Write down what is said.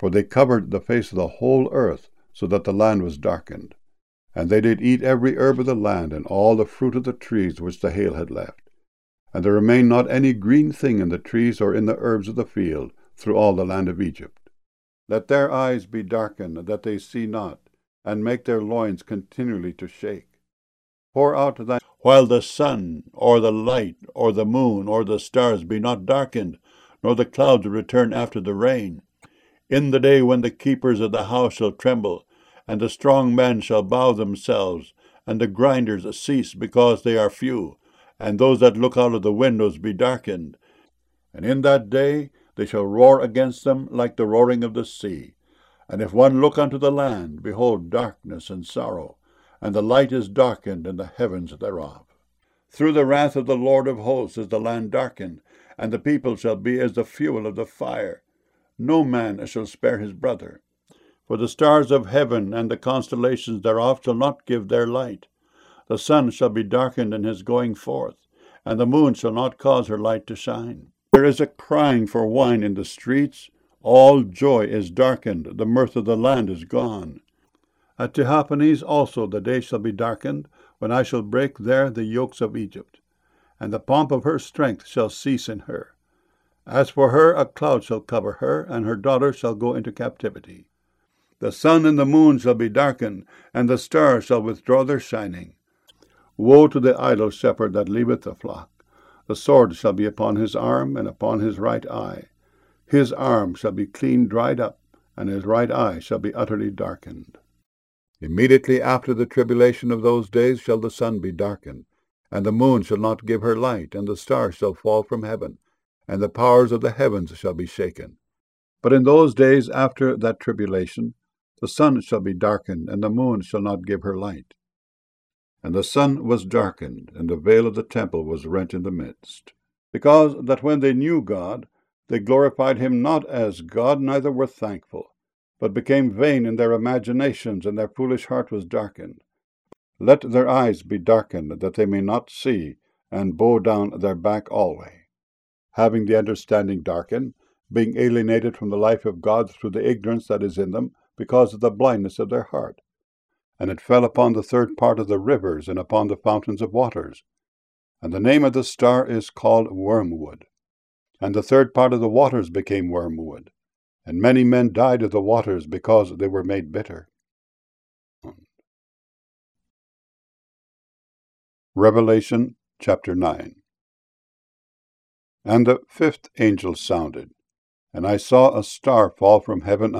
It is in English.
For they covered the face of the whole earth, so that the land was darkened. And they did eat every herb of the land, and all the fruit of the trees which the hail had left. And there remained not any green thing in the trees or in the herbs of the field through all the land of Egypt. Let their eyes be darkened, that they see not, and make their loins continually to shake. Pour out thy while the sun, or the light, or the moon, or the stars be not darkened, nor the clouds return after the rain. In the day when the keepers of the house shall tremble, and the strong men shall bow themselves, and the grinders cease because they are few, and those that look out of the windows be darkened. And in that day they shall roar against them like the roaring of the sea. And if one look unto the land, behold darkness and sorrow, and the light is darkened in the heavens thereof. Through the wrath of the Lord of hosts is the land darkened, and the people shall be as the fuel of the fire. No man shall spare his brother. For the stars of heaven and the constellations thereof shall not give their light. The sun shall be darkened in his going forth, and the moon shall not cause her light to shine. There is a crying for wine in the streets. All joy is darkened. The mirth of the land is gone. At Tahpanhes also the day shall be darkened, when I shall break there the yokes of Egypt, and the pomp of her strength shall cease in her. As for her, a cloud shall cover her, and her daughter shall go into captivity. The sun and the moon shall be darkened, and the stars shall withdraw their shining. Woe to the idle shepherd that leaveth the flock! The sword shall be upon his arm, and upon his right eye. His arm shall be clean dried up, and his right eye shall be utterly darkened. Immediately after the tribulation of those days shall the sun be darkened, and the moon shall not give her light, and the stars shall fall from heaven, and the powers of the heavens shall be shaken. But in those days after that tribulation, the sun shall be darkened, and the moon shall not give her light. And the sun was darkened, and the veil of the temple was rent in the midst. Because that when they knew God, they glorified him not as God, neither were thankful, but became vain in their imaginations, and their foolish heart was darkened. Let their eyes be darkened, that they may not see, and bow down their back alway. Having the understanding darkened, being alienated from the life of God through the ignorance that is in them, because of the blindness of their heart. And it fell upon the third part of the rivers, and upon the fountains of waters. And the name of the star is called Wormwood. And the third part of the waters became wormwood. And many men died of the waters, because they were made bitter. Revelation chapter 9. And the fifth angel sounded, and I saw a star fall from heaven